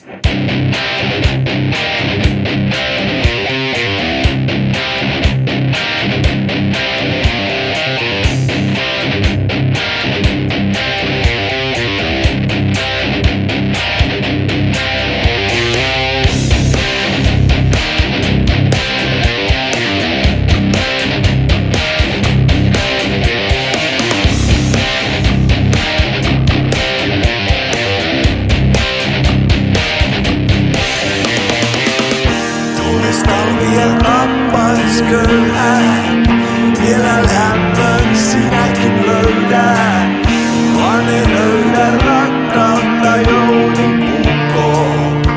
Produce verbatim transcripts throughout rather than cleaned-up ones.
Talvia tappais köyhää, vielä lämpön sinäkin löydää. Vaan ei löydä rakkautta joulupukkoon.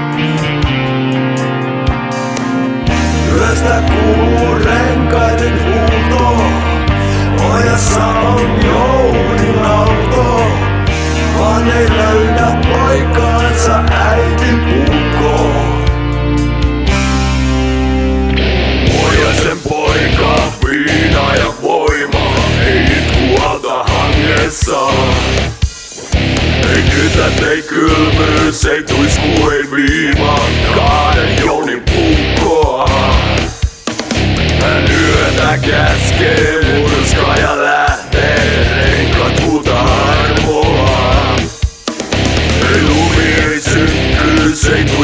Yöstä kuuluu renkaiden huuto, ojassa on joululauto. Vaan ei löydä poikaansa äiti pukkoon. Sen poika, viina ja voima, ei itku auta hangessa. Ei kytät, ei kylmyys, ei tuisku, ei viima, kahden jounin pukkoa. Hän yötä käskee, murskaa ja lähtee, renkaat huutaa armoa. Ei lumi, ei synkkyys, ei